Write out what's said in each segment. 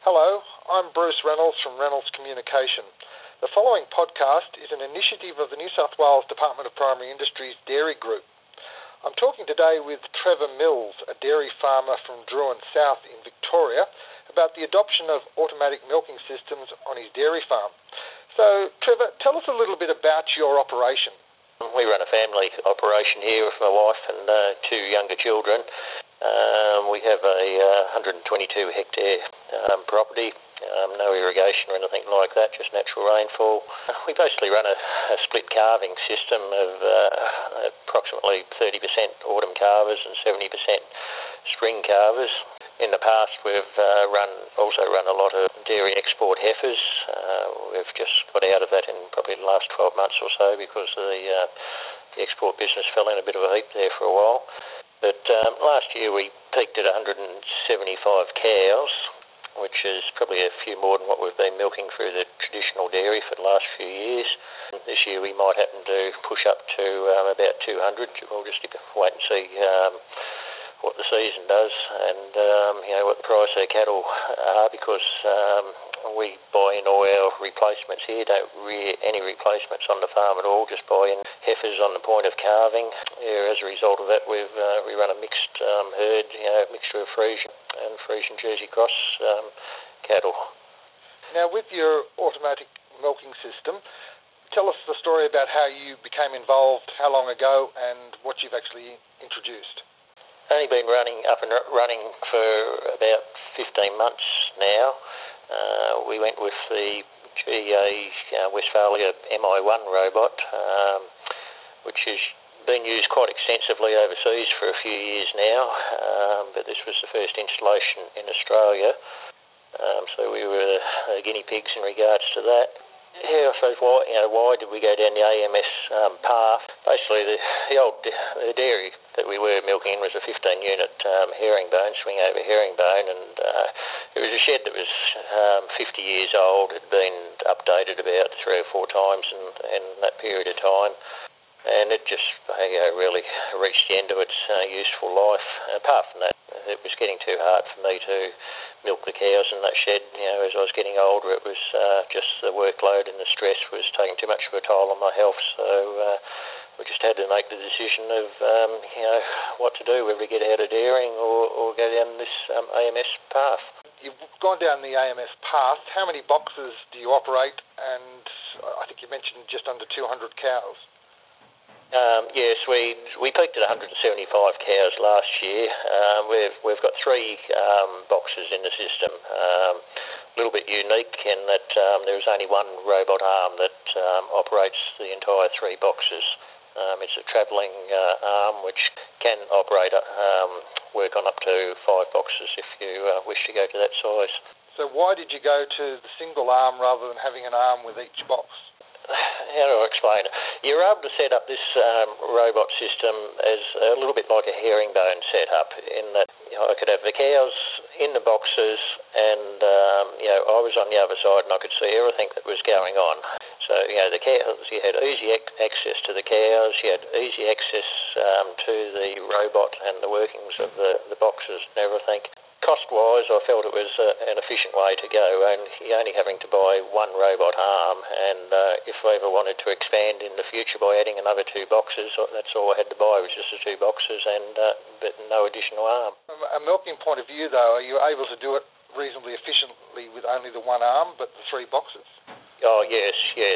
Hello, I'm Bruce Reynolds from Reynolds Communication. The following podcast is an initiative of the New South Wales Department of Primary Industries Dairy Group. I'm talking today with Trevor Mills, a dairy farmer from Drouin South in Victoria, about the adoption of automatic milking systems on his dairy farm. So, Trevor, tell us a little bit about your operation. We run a family operation here with my wife and two younger children. We have a 122 hectare property, no irrigation or anything like that, just natural rainfall. We basically run a split calving system of approximately 30% autumn calvers and 70% spring calvers. In the past we've also run a lot of dairy export heifers. We've just got out of that in probably the last 12 months or so because the export business fell in a bit of a heap there for a while. But last year we peaked at 175 cows, which is probably a few more than what we've been milking through the traditional dairy for the last few years. This year we might happen to push up to about 200. We'll just wait and see what the season does and what the price of cattle are, because we buy in all our replacements here, don't rear any replacements on the farm at all, just buy in heifers on the point of calving. As a result of that, we run a mixed herd, mixture of Friesian and Friesian Jersey Cross cattle. Now, with your automatic milking system, tell us the story about how you became involved, how long ago, and what you've actually introduced. Only been up and running for about 15 months now. We went with the GEA Westphalia MI1 robot, which has been used quite extensively overseas for a few years now, but this was the first installation in Australia, so we were guinea pigs in regards to that. I suppose why did we go down the AMS path? Basically, the dairy that we were milking in was a 15-unit herringbone, swing over herringbone, and it was a shed that was 50 years old. It had been updated about 3 or 4 times in that period of time, and it just really reached the end of its useful life. Apart from that, it was getting too hard for me to milk the cows in that shed. As I was getting older, it was just the workload and the stress was taking too much of a toll on my health. So we just had to make the decision of what to do, whether to get out of dairying or go down this AMS path. You've gone down the AMS path. How many boxes do you operate? And I think you mentioned just under 200 cows. Yes, we peaked at 175 cows last year. We've got 3 boxes in the system. A little bit unique in that there is only one robot arm that operates the entire 3 boxes. It's a travelling arm which can operate work on up to 5 boxes if you wish to go to that size. So why did you go to the single arm rather than having an arm with each box? How do I explain it? You're able to set up this robot system as a little bit like a herringbone setup, in that I could have the cows in the boxes and I was on the other side and I could see everything that was going on. So the cows, you had easy access to the cows, you had easy access to the robot and the workings of the boxes and everything. Cost-wise, I felt it was an efficient way to go, and you're only having to buy one robot arm, and if I ever wanted to expand in the future by adding another 2 boxes, that's all I had to buy was just the 2 boxes and but no additional arm. From a milking point of view, though, are you able to do it reasonably efficiently with only the one arm but the 3 boxes? Oh, yes.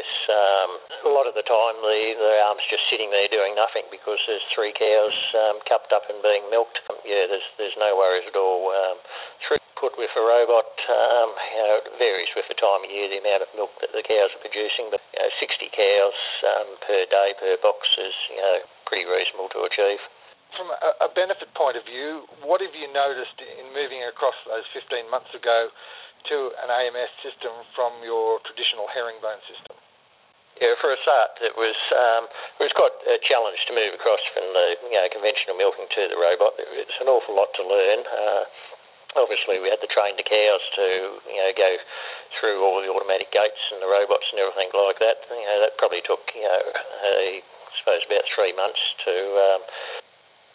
A lot of the time the arm's just sitting there doing nothing because there's 3 cows cupped up and being milked. There's no worries at all. Throughput with a robot, it varies with the time of year, the amount of milk that the cows are producing, but 60 cows per day per box is pretty reasonable to achieve. From a benefit point of view, what have you noticed in moving across those 15 months ago to an AMS system from your traditional herringbone system? Yeah, for a start, it was quite a challenge to move across from the conventional milking to the robot. It's an awful lot to learn. Obviously, we had to train the cows to go through all the automatic gates and the robots and everything like that. That probably took I suppose about 3 months to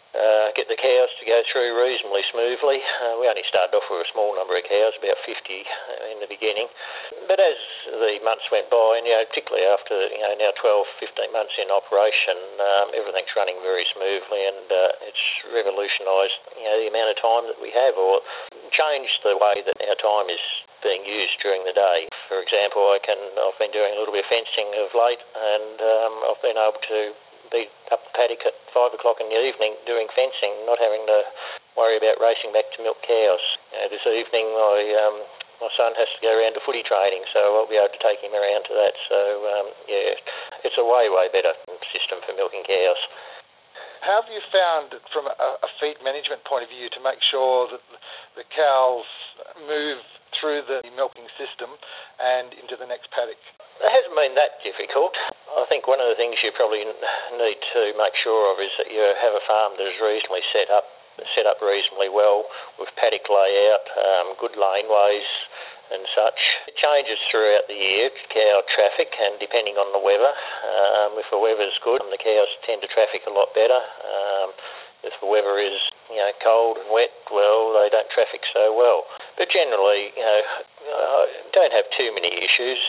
get the cows to go through reasonably smoothly. We only started off with a small number of cows, about 50 in the beginning. But as the months went by, and particularly after now 12, 15 months in operation, everything's running very smoothly, and it's revolutionised the amount of time that we have, or changed the way that our time is being used during the day. For example, I've been doing a little bit of fencing of late, and I've been able to be up the paddock at 5 o'clock in the evening doing fencing, not having to worry about racing back to milk cows. This evening my son has to go around to footy training, so I'll be able to take him around to that. So it's a way better system for milking cows. How have you found, from a feed management point of view, to make sure that the cows move through the milking system and into the next paddock? It hasn't been that difficult. I think one of the things you probably need to make sure of is that you have a farm that is reasonably set up reasonably well, with paddock layout, good laneways and such. It changes throughout the year, cow traffic, and depending on the weather. If the weather's good, the cows tend to traffic a lot better. If the weather is cold and wet, well, they don't traffic so well. But generally, don't have too many issues.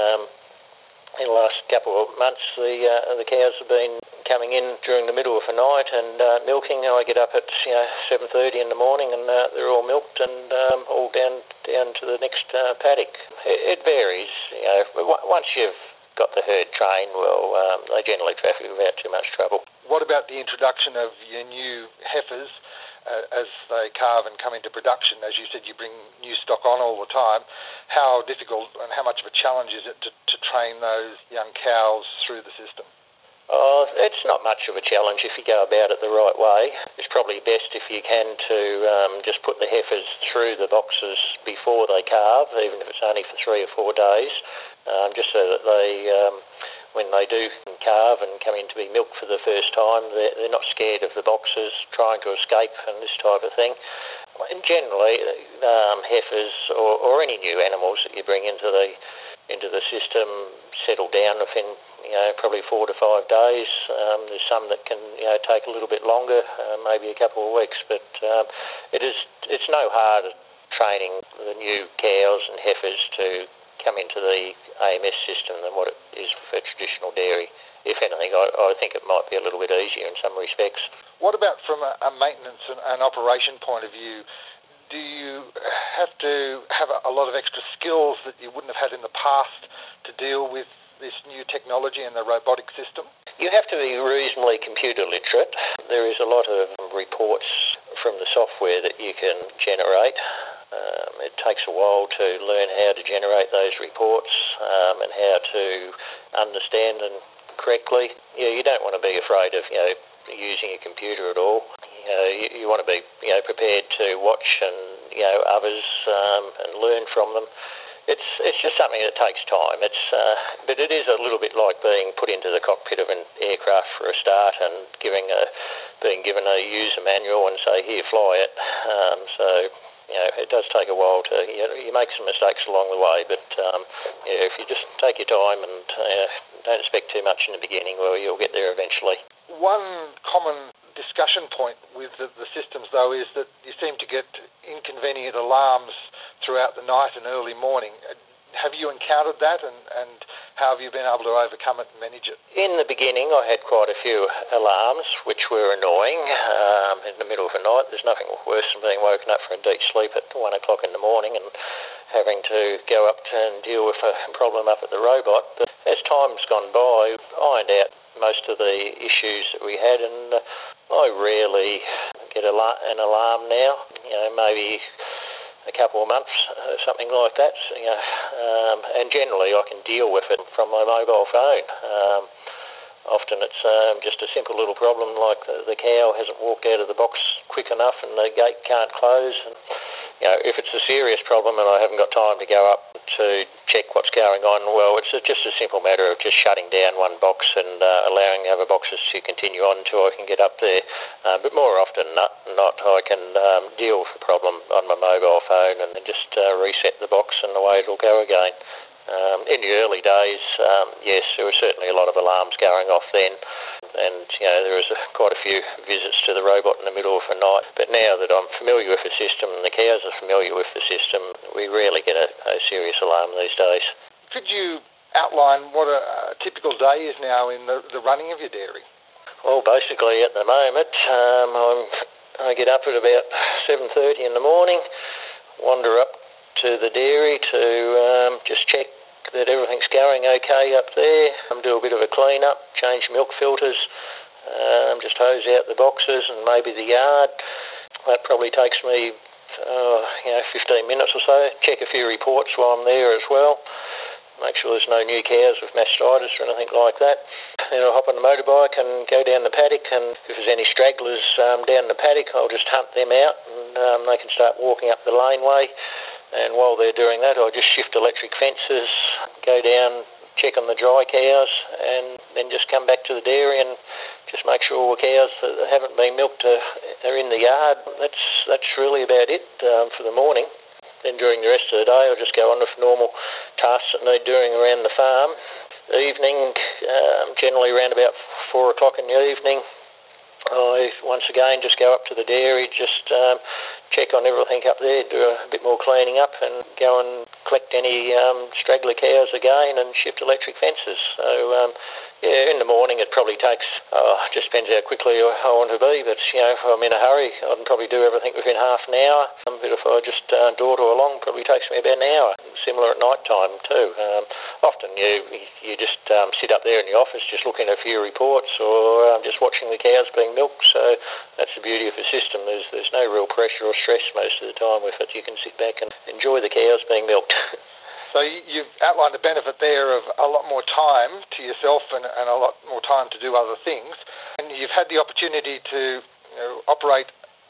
In the last couple of months, the cows have been coming in during the middle of the night and milking. I get up at 7:30 in the morning, and they're all milked and all down to the next paddock. It varies. Once you've got the herd trained, well, they generally traffic without too much trouble. What about the introduction of your new heifers as they calve and come into production? As you said, you bring new stock on all the time. How difficult and how much of a challenge is it to train those young cows through the system? It's not much of a challenge if you go about it the right way. It's probably best if you can to just put the heifers through the boxes before they calve, even if it's only for 3 or 4 days, just so that they, when they do calve and come in to be milked for the first time, they're not scared of the boxes, trying to escape and this type of thing. And generally, heifers or any new animals that you bring into the system settle down within probably 4 to 5 days. There's some that can take a little bit longer, maybe a couple of weeks, but it's no harder training the new cows and heifers to come into the AMS system than what it is for traditional dairy. If anything, I think it might be a little bit easier in some respects. What about from a maintenance and operation point of view? Do you have to have a lot of extra skills that you wouldn't have had in the past to deal with this new technology and the robotic system? You have to be reasonably computer literate. There is a lot of reports from the software that you can generate. It takes a while to learn how to generate those reports and how to understand them correctly. You don't want to be afraid of using a computer at all. You want to be prepared to watch and others and learn from them. It's just something that takes time. But it is a little bit like being put into the cockpit of an aircraft for a start and being given a user manual and say, here, fly it. It does take a while to, you make some mistakes along the way, but if you just take your time and don't expect too much in the beginning, well, you'll get there eventually. One common discussion point with the systems, though, is that you seem to get inconvenient alarms throughout the night and early morning. Have you encountered that, and how have you been able to overcome it and manage it? In the beginning, I had quite a few alarms, which were annoying. In the middle of the night, there's nothing worse than being woken up from a deep sleep at 1 o'clock in the morning and having to go up and deal with a problem up at the robot. But as time's gone by, I've ironed out most of the issues that we had, and I rarely get an alarm now. Maybe a couple of months, something like that. And generally I can deal with it from my mobile phone. Often it's just a simple little problem like the cow hasn't walked out of the box quick enough and the gate can't close. And, if it's a serious problem and I haven't got time to go up to check what's going on, well, it's just a simple matter of just shutting down one box and allowing the other boxes to continue on until I can get up there. But more often than not, I can deal with the problem on my mobile phone and then just reset the box and away it'll go again. In the early days, yes, there were certainly a lot of alarms going off then, and there was quite a few visits to the robot in the middle of the night. But now that I'm familiar with the system and the cows are familiar with the system, we rarely get a serious alarm these days. Could you outline what a typical day is now in the running of your dairy? Well, basically at the moment, I get up at about 7:30 in the morning, wander up to the dairy to just check that everything's going okay up there, do a bit of a clean up, change milk filters, just hose out the boxes and maybe the yard. That probably takes me 15 minutes or so. Check a few reports while I'm there as well. Make sure there's no new cows with mastitis or anything like that. Then I'll hop on the motorbike and go down the paddock, and if there's any stragglers down the paddock, I'll just hunt them out and they can start walking up the laneway. And while they're doing that, I'll just shift electric fences, go down, check on the dry cows, and then just come back to the dairy and just make sure all the cows that haven't been milked are in the yard. That's really about it for the morning. Then during the rest of the day, I'll just go on with normal tasks that need doing around the farm. Evening, generally around about 4 o'clock in the evening, I once again just go up to the dairy, just check on everything up there, do a bit more cleaning up and go and collect any straggler cows again and shift electric fences. So in the morning it probably takes, just depends how quickly I want to be, but if I'm in a hurry I can probably do everything within half an hour. But if I just dawdle along, it probably takes me about an hour. Similar at night time too. Often you just sit up there in the office just looking at a few reports or just watching the cows being milked. So that's the beauty of the system. There's no real pressure or stress most of the time with it. You can sit back and enjoy the cows being milked. So you've outlined the benefit there of a lot more time to yourself and a lot more time to do other things. And you've had the opportunity to operate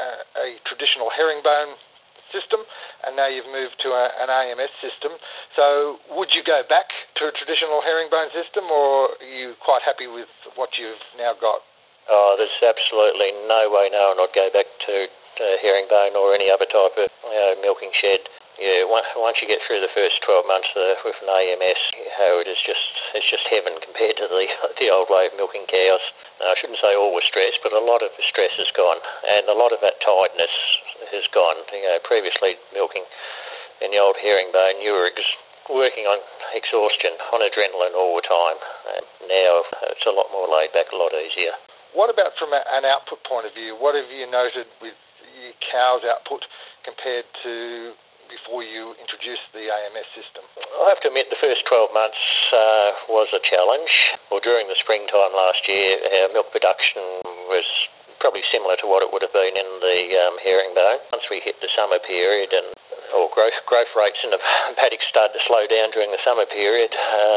a traditional herringbone system, and now you've moved to an AMS system. So would you go back to a traditional herringbone system, or are you quite happy with what you've now got? Oh, there's absolutely no way now I'd go back to herringbone or any other type of milking shed. Yeah, once you get through the first 12 months with an AMS, it's just heaven compared to the old way of milking cows. I shouldn't say all the stress, but a lot of the stress is gone, and a lot of that tiredness has gone. Previously milking in the old herringbone, you were working on exhaustion, on adrenaline all the time. And now it's a lot more laid back, a lot easier. What about from an output point of view? What have you noted with your cow's output compared to before you introduced the AMS system? I have to admit the first 12 months was a challenge. Well, during the springtime last year, our milk production was probably similar to what it would have been in the herringbone. Once we hit the summer period and growth rates in the paddock started to slow down during the summer period,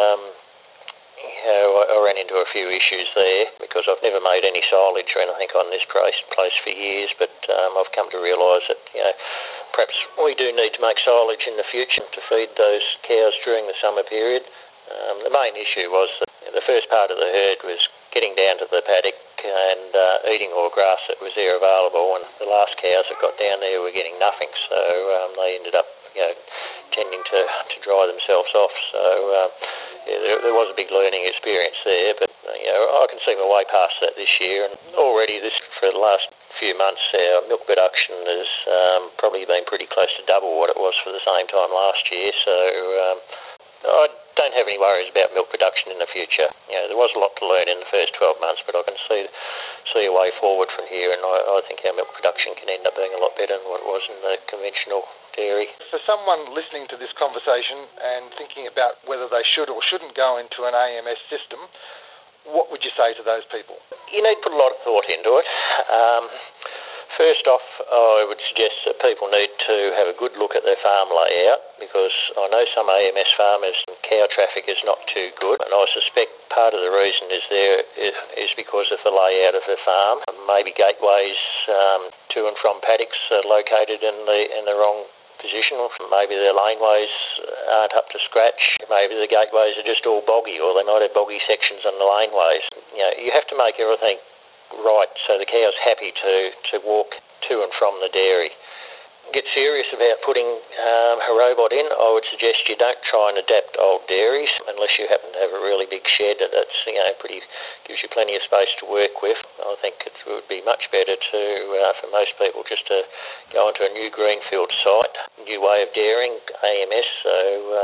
I ran into a few issues there because I've never made any silage or anything on this place for years, but I've come to realise that perhaps we do need to make silage in the future to feed those cows during the summer period. The main issue was that the first part of the herd was getting down to the paddock and eating all grass that was there available, and the last cows that got down there were getting nothing, so they ended up tending to dry themselves off. So there was a big learning experience there, but I can see my way past that this year, and already for the last few months our milk production has probably been pretty close to double what it was for the same time last year. So I don't have any worries about milk production in the future. There was a lot to learn in the first 12 months, but I can see a way forward from here, and I think our milk production can end up being a lot better than what it was in the conventional dairy. For someone listening to this conversation and thinking about whether they should or shouldn't go into an AMS system, what would you say to those people? You need to put a lot of thought into it. First off, I would suggest that people need to have a good look at their farm layout, because I know some AMS farmers, cow traffic is not too good, and I suspect part of the reason is because of the layout of the farm. Maybe gateways to and from paddocks are located in the wrong position. Maybe their laneways aren't up to scratch. Maybe the gateways are just all boggy, or they might have boggy sections on the laneways. You have to make everything right so the cow's happy to walk to and from the dairy. get serious about putting a robot in, I would suggest you don't try and adapt old dairies unless you happen to have a really big shed that's gives you plenty of space to work with. I think it would be much better for most people just to go onto a new greenfield site, new way of dairying, AMS. So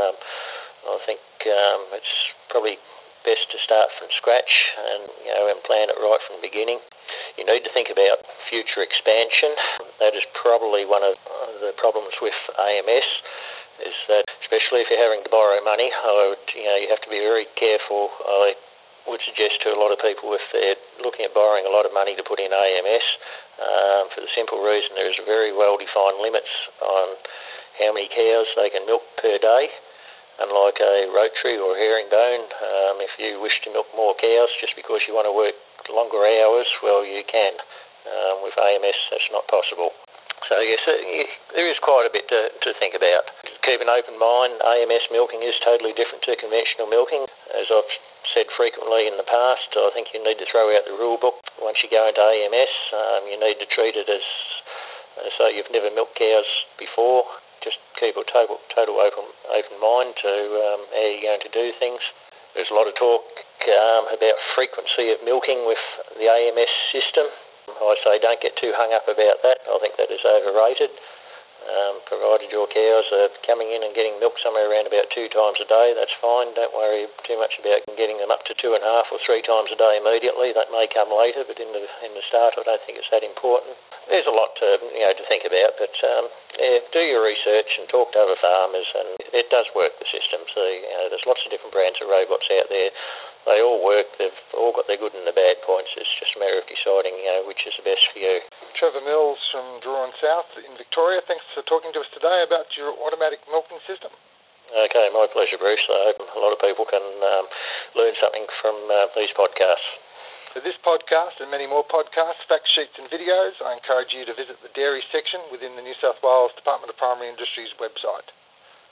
I think it's probably best to start from scratch and plan it right from the beginning. You need to think about future expansion. That is probably one of the problems with AMS, is that especially if you're having to borrow money, you have to be very careful. I would suggest to a lot of people, if they're looking at borrowing a lot of money to put in AMS, for the simple reason there is very well-defined limits on how many cows they can milk per day. Unlike a rotary or herringbone, if you wish to milk more cows just because you want to work longer hours, well, you can. With AMS, that's not possible. So yes, there is quite a bit to think about. Keep an open mind. AMS milking is totally different to conventional milking. As I've said frequently in the past, I think you need to throw out the rule book. Once you go into AMS, you need to treat it as though you've never milked cows before. Just keep a total open mind to how you're going to do things. There's a lot of talk about frequency of milking with the AMS system. I say don't get too hung up about that. I think that is overrated. Provided your cows are coming in and getting milk somewhere around about 2 times a day, that's fine. Don't worry too much about getting them up to 2.5 or 3 times a day immediately. That may come later, but in the start I don't think it's that important. There's a lot to think about, but do your research and talk to other farmers, and it does work, the system. So there's lots of different brands of robots out there. They all work. They've all got their good and their bad points. It's just a matter of deciding which is the best for you. Trevor Mills from Druin South in Victoria, thanks for talking to us today about your automatic milking system. Okay, my pleasure, Bruce. I hope a lot of people can learn something from these podcasts. For this podcast and many more podcasts, fact sheets and videos, I encourage you to visit the dairy section within the New South Wales Department of Primary Industries website.